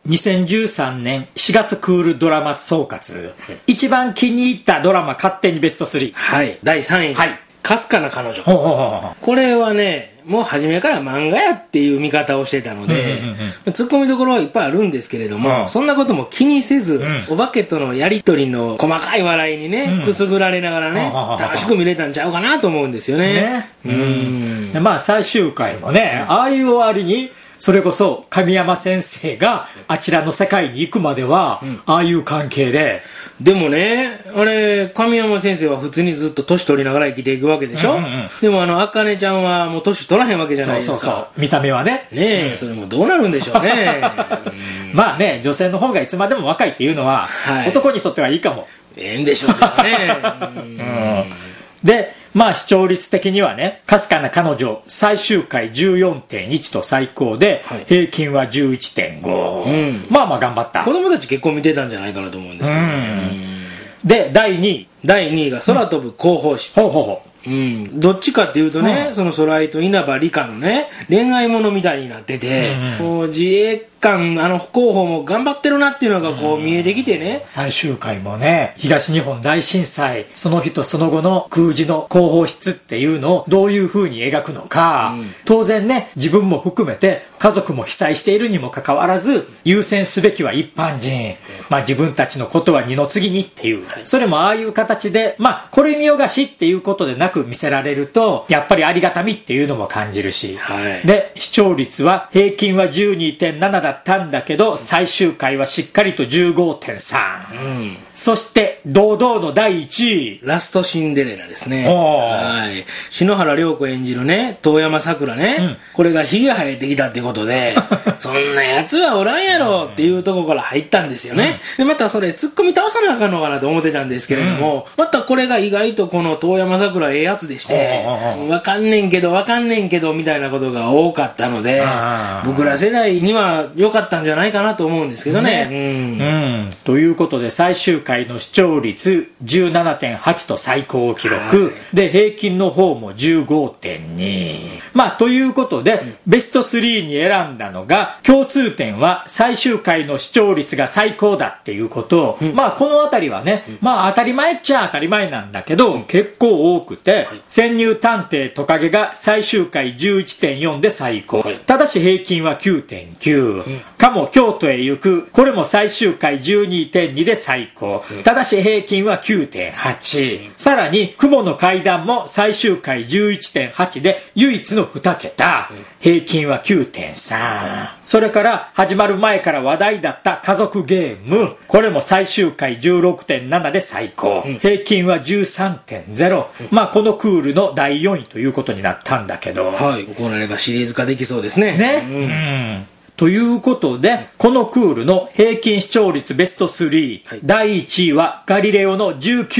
2013年4月クールドラマ総括、一番気に入ったドラマ勝手にベスト3。 はい。第3位。 はい。 かすかな彼女。 ほうほうほうほう。 これはね、もう初めから漫画やっていう見方をしてたので、突っ込みどころはいっぱいあるんですけれども、そんなことも気にせず、お化けとのやりとりの細かい笑いにね、くすぐられながらね、楽しく見れたんちゃうかなと思うんですよね。 でまあ最終回もね、ああいう終わりに、それこそ神山先生があちらの世界に行くまでは、ああいう関係で。 でもね、あれ、神山先生は普通にずっと年取りながら生きていくわけでしょ、でもあかねちゃんはもう年取らへんわけじゃないですか。そうそうそう。 見た目はね。 ねえ、それもどうなるんでしょうね。 まあね、女性の方がいつまでも若いっていうのは、男にとってはいいかも。 ええんでしょうけどね。 で、まあ視聴率的にはね、かすかな彼女、最終回 14.1 と最高で、平均は 11.5。まあまあ頑張った。 子供たち結構見てたんじゃないかなと思うんですけど。 で、第2位。 第2位が空飛ぶ広報室。 ほうほうほう。 どっちかっていうとね、その空井と稲葉理香のね、恋愛ものみたいになってて、こう自衛官、広報も頑張ってるなっていうのがこう見えてきてね。 最終回もね、東日本大震災、その日とその後の空自の広報室っていうのをどういう風に描くのか、当然ね、自分も含めて家族も被災しているにもかかわらず、優先すべきは一般人。まあ自分たちのことは二の次にっていう、それもああいう形で、まあこれ見よがしっていうことでなく見せられると、やっぱりありがたみっていうのも感じるし、で、視聴率は平均は 12.7 だったんだけど、最終回はしっかりと 15.3。そして堂々の第1位、 ラストシンデレラですね。はい。篠原涼子演じるね、遠山さくらね、これがヒゲ生えてきたってことで、そんなやつはおらんやろっていうとこから入ったんですよね。でまたそれ突っ込み倒さなあかんのかなと思ってたんですけれども、またこれが意外とこの遠山さくらええやつでして、わかんねんけどみたいなことが多かったので、僕ら世代には良かったんじゃないかなと思うんですけどね。 ということで最終回の視聴率 17.8 と最高記録、で平均の方も 15.2。まあということで、ベスト3に選んだのが、共通点は最終回の視聴率が最高だっていうこと、まあこのあたりはね、まあ当たり前っちゃ当たり前なんだけど、結構多くて、潜入探偵トカゲが最終回 11.4 で最高、ただし平均は 9.9、かも京都へ行く、これも最終回 12.2 で最高、ただし平均は 9.8、さらに雲の階段も最終回 11.8 で唯一の2桁、平均は 9.3。 それから始まる前から話題だった家族ゲーム、これも最終回 16.7 で最高、平均は 13.0。 まあこのクールの第4位ということになったんだけど、 こうなればシリーズ化できそうですね。 ということで、このクールの平均視聴率ベスト3、第1位はガリレオの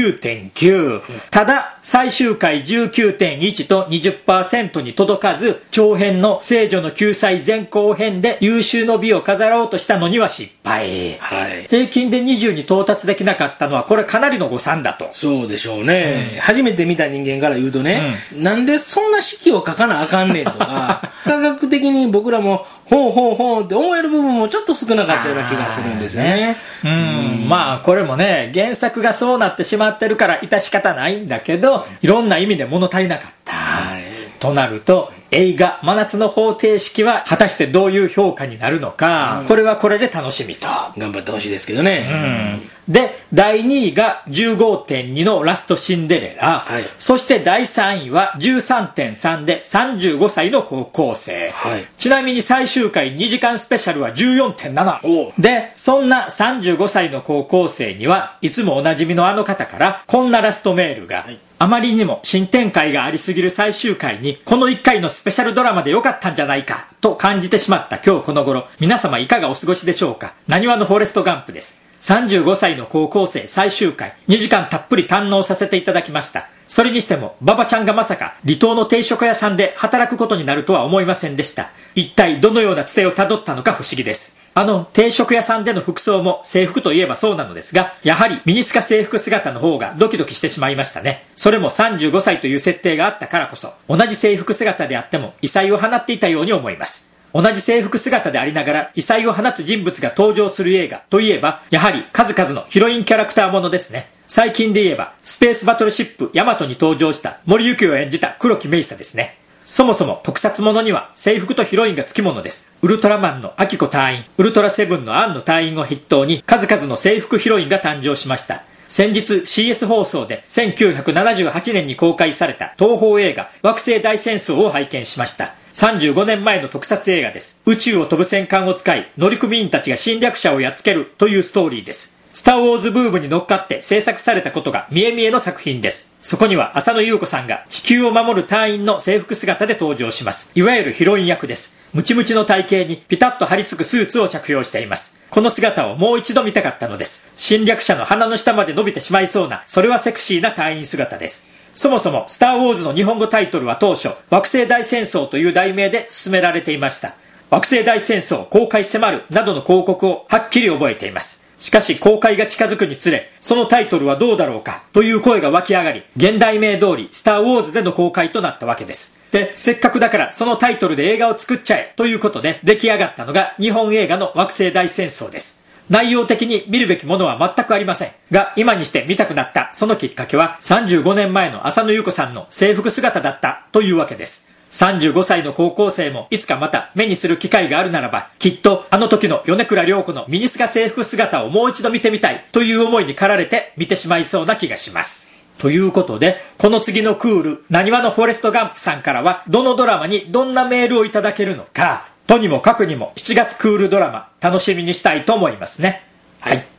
19.9、ただ最終回 19.1 と 20% に届かず、長編の聖女の救済前後編で優秀の美を飾ろうとしたのには失敗、平均で20に到達できなかったのはこれかなりの誤算だと。 そうでしょうね。初めて見た人間から言うとね、なんでそんな式を書かなあかんねんとか、科学的に僕らもほうって思える部分もちょっと少なかったような気がするんですね。 まあこれもね、原作がそうなってしまってるから致し方ないんだけど、いろんな意味で物足りなかった、となると映画真夏の方程式は果たしてどういう評価になるのか、これはこれで楽しみと。 頑張ってほしいですけどね。 で第2位が 15.2 のラストシンデレラ、そして第3位は 13.3 で35歳の高校生、ちなみに最終回2時間スペシャルは 14.7 で、そんな35歳の高校生にはいつもおなじみのあの方からこんなラストメールが、あまりにも新展開がありすぎる最終回にこの1回のスペシャルドラマで良かったんじゃないかと感じてしまった今日この頃、皆様いかがお過ごしでしょうか。なにわのフォレストガンプです。35歳の高校生最終回2時間たっぷり堪能させていただきました。それにしても馬場ちゃんがまさか離島の定食屋さんで働くことになるとは思いませんでした。一体どのようなつてをたどったのか不思議です。定食屋さんでの服装も制服といえばそうなのですが、やはりミニスカ制服姿の方がドキドキしてしまいましたね。それも35歳という設定があったからこそ、同じ制服姿であっても異彩を放っていたように思います。 同じ制服姿でありながら異彩を放つ人物が登場する映画といえば、やはり数々のヒロインキャラクターものですね。最近で言えば、スペースバトルシップヤマトに登場した森幸を演じた黒木メイサですね。そもそも特撮ものには制服とヒロインがつきものです。ウルトラマンのアキコ隊員、ウルトラセブンのアンの隊員を筆頭に数々の制服ヒロインが誕生しました。先日 CS 放送で1978年に公開された東宝映画惑星大戦争を拝見しました。35年前の特撮映画です。宇宙を飛ぶ戦艦を使い乗組員たちが侵略者をやっつけるというストーリーです。スターウォーズブームに乗っかって制作されたことが見え見えの作品です。そこには浅野ゆう子さんが地球を守る隊員の制服姿で登場します。いわゆるヒロイン役です。ムチムチの体型にピタッと張り付くスーツを着用しています。この姿をもう一度見たかったのです。侵略者の鼻の下まで伸びてしまいそうな、それはセクシーな隊員姿です。そもそもスターウォーズの日本語タイトルは当初、惑星大戦争という題名で進められていました。惑星大戦争公開迫るなどの広告をはっきり覚えています。しかし公開が近づくにつれ、そのタイトルはどうだろうかという声が湧き上がり、現代名通りスターウォーズでの公開となったわけです。で、せっかくだからそのタイトルで映画を作っちゃえということで出来上がったのが日本映画の惑星大戦争です。内容的に見るべきものは全くありませんが、今にして見たくなったそのきっかけは35年前の浅野ゆう子さんの制服姿だったというわけです。35歳の高校生もいつかまた目にする機会があるならば、きっとあの時の米倉涼子のミニスカ制服姿をもう一度見てみたいという思いに駆られて見てしまいそうな気がします。ということで、この次のクール、なにわのフォレストガンプさんからはどのドラマにどんなメールをいただけるのか、とにもかくにも7月クールドラマ楽しみにしたいと思いますね。はい。